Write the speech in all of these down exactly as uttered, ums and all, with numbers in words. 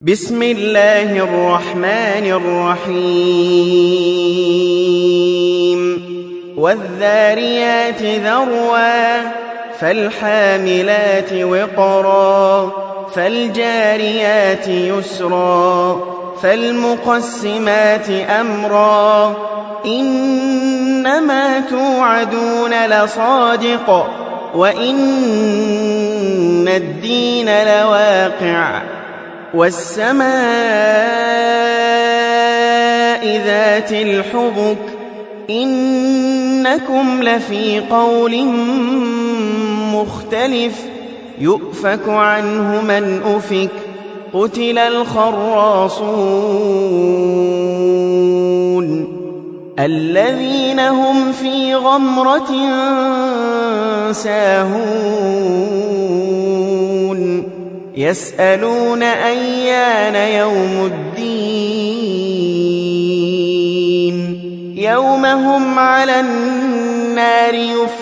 بسم الله الرحمن الرحيم والذاريات ذروا فالحاملات وقرا فالجاريات يسرا فالمقسمات أمرا إنما توعدون لصادق وإن الدين لواقع والسماء ذات الحبك إنكم لفي قول مختلف يؤفك عنه من أفك قتل الخراصون الذين هم في غمرة ساهون يسألون أيان يوم الدين يوم هم على النار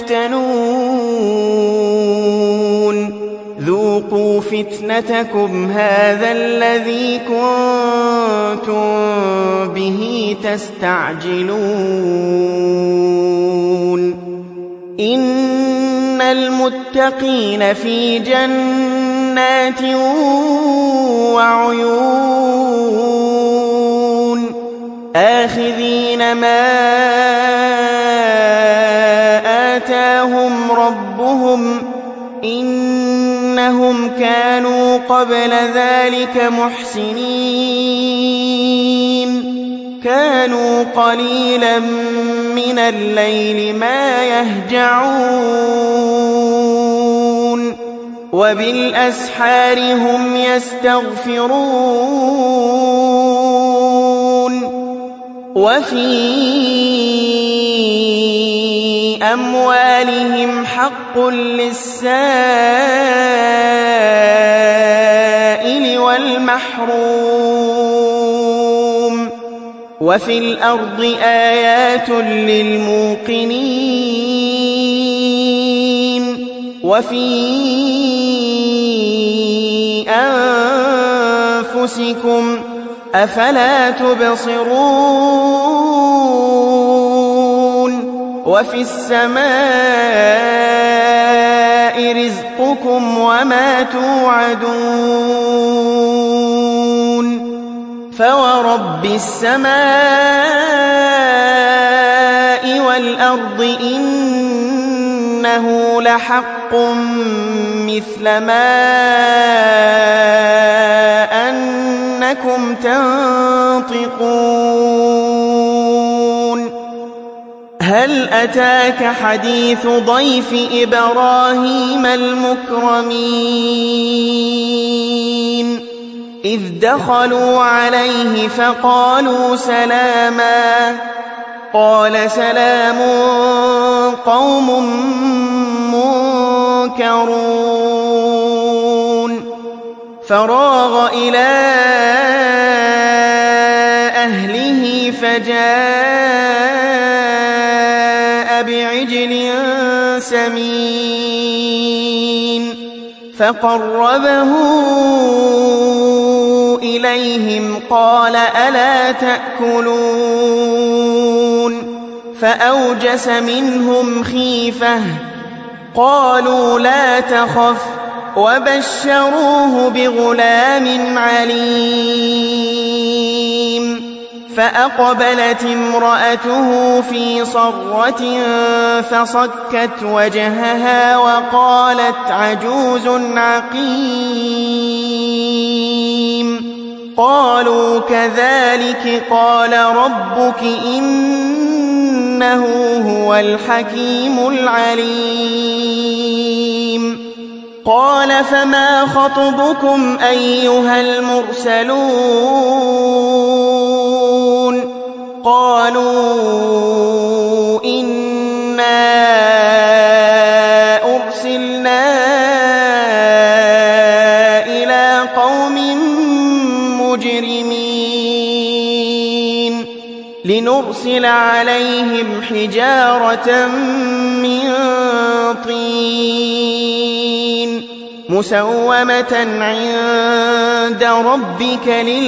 يفتنون ذوقوا فتنتكم هذا الذي كنتم به تستعجلون إن المتقين في جنات وعيون آخذين ما آتاهم ربهم إنهم كانوا قبل ذلك محسنين كانوا قليلا من الليل ما يهجعون وبالأسحار هم يستغفرون وفي أموالهم حق للسائل والمحروم وفي الأرض آيات للموقنين وفي أنفسكم أفلا تبصرون وفي السماء رزقكم وما توعدون فورب السماء والأرض إنه لحق مثل ما أنكم تنطقون هل أتاك حديث ضيف إبراهيم المكرمين إذ دخلوا عليه فقالوا سلاما قال سلام قوم منكرون فراغ إلى أهله فجاء بعجل سمين فقربه إليهم قال ألا تأكلون فأوجس منهم خيفة قالوا لا تخف وبشروه بغلام عليم فأقبلت امرأته في صرة فصكت وجهها وقالت عجوز عقيم قالوا كذلك قال ربك إنه هو الحكيم العليم قال فما خطبكم أيها المرسلون قالوا إنا أرسلنا إلى قوم مجرمين لنرسل عليهم حجارة من طين مسومة عند عند ربك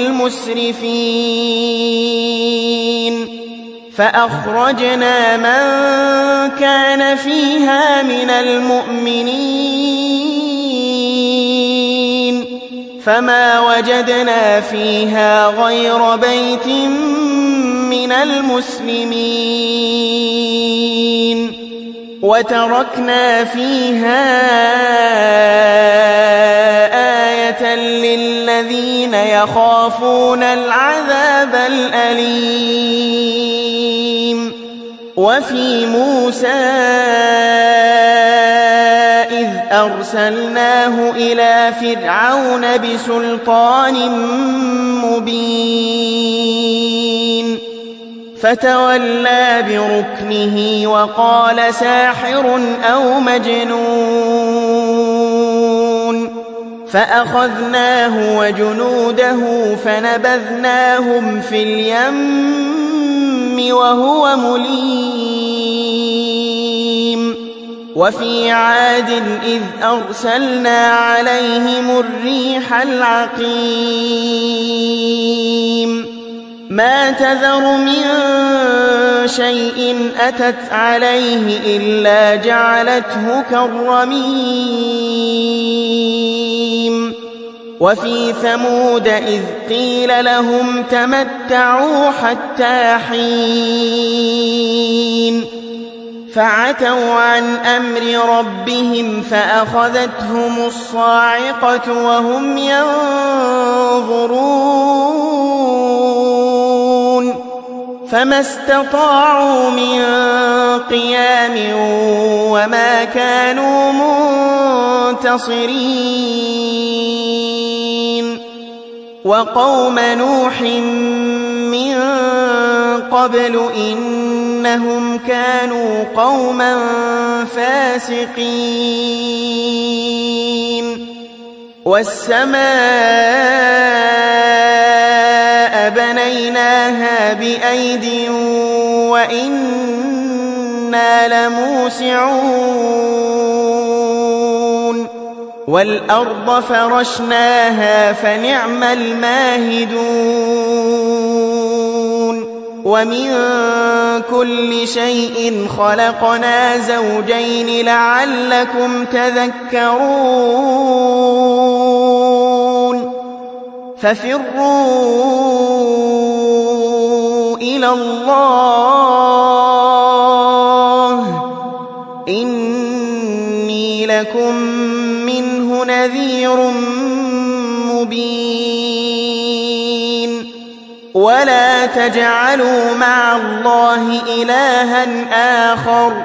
للمسرفين فأخرجنا من كان فيها من المؤمنين فما وجدنا فيها غير بيت من المسلمين وتركنا فيها آية للذين يخافون العذاب الأليم وفي موسى إذ أرسلناه إلى فرعون بسلطان مبين فتولى بركنه وقال ساحر أو مجنون فأخذناه وجنوده فنبذناهم في اليم وهو مليم وفي عاد إذ أرسلنا عليهم الريح العقيم ما تذر من شيء أتت عليه إلا جعلته كالرميم وفي ثمود إذ قيل لهم تمتعوا حتى حين فعتوا عن أمر ربهم فأخذتهم الصاعقة وهم ينظرون فما استطاعوا من قيام وما كانوا منتصرين وقوم نوح من قبل إنهم كانوا قوما فاسقين والسماء بنيناها بأيد وإنا لموسعون والأرض فرشناها فنعم الماهدون ومن كل شيء خلقنا زوجين لعلكم تذكرون ففروا إلى الله إني لكم منه نذير مبين ولا تجعلوا مع الله إلها آخر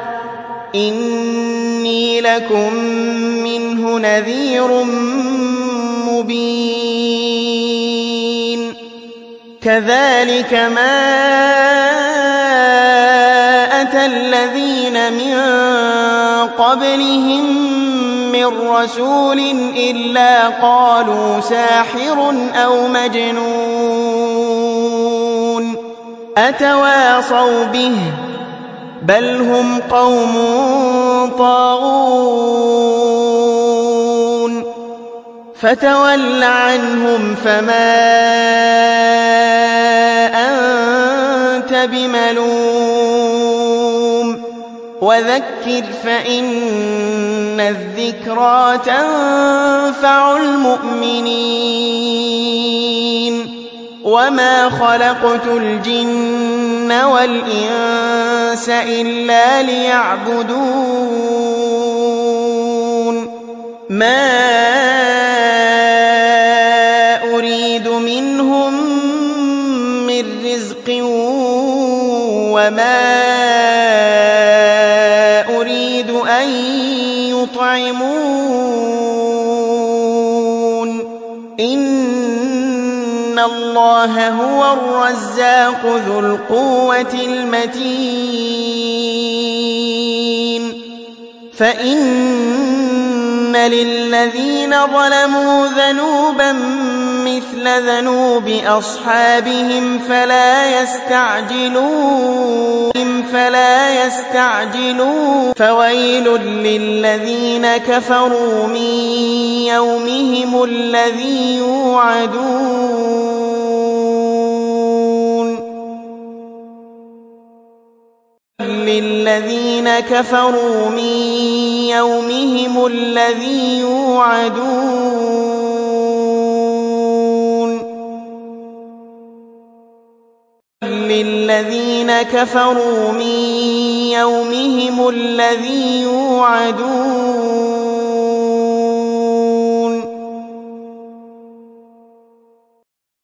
إني لكم منه نذير مبين كذلك ما أتى الذين من قبلهم من رسول إلا قالوا ساحر أو مجنون أتواصوا به بل هم قوم طاغون فتول عنهم فما أنت بملوم وذكر فإن الذكرى تنفع المؤمنين وما خلقت الجن والإنس إلا ليعبدون ما أريد منهم من رزق وما أريد أن يطعمون إن الله هو الرزاق ذو القوة المتين فإن للذين ظلموا ذنوبا مثل ذنوب أصحابهم فلا يستعجلون فلا يستعجلون فويل للذين كفروا من يومهم الذي يوعدون للذين كفروا من يومهم الذي يوعدون للذين كفروا من يومهم الذي يوعدون